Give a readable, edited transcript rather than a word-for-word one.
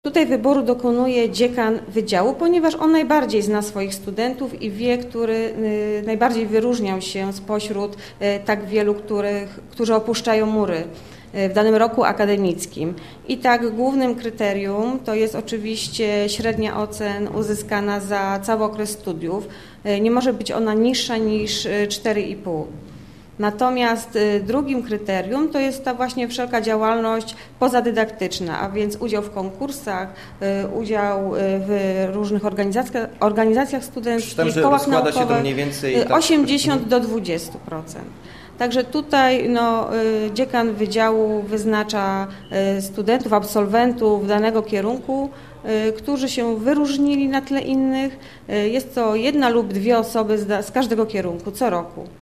Tutaj wyboru dokonuje dziekan wydziału, ponieważ on najbardziej zna swoich studentów i wie, który najbardziej wyróżniał się spośród tak wielu, którzy opuszczają mury w danym roku akademickim. I tak głównym kryterium to jest oczywiście średnia ocen uzyskana za cały okres studiów. Nie może być ona niższa niż 4,5. Natomiast drugim kryterium to jest ta właśnie wszelka działalność pozadydaktyczna, a więc udział w konkursach, udział w różnych organizacjach studenckich, kołach naukowych, się to mniej więcej 80 do 20%. Także tutaj dziekan wydziału wyznacza studentów, absolwentów danego kierunku, którzy się wyróżnili na tle innych. Jest to 1 lub 2 osoby z każdego kierunku co roku.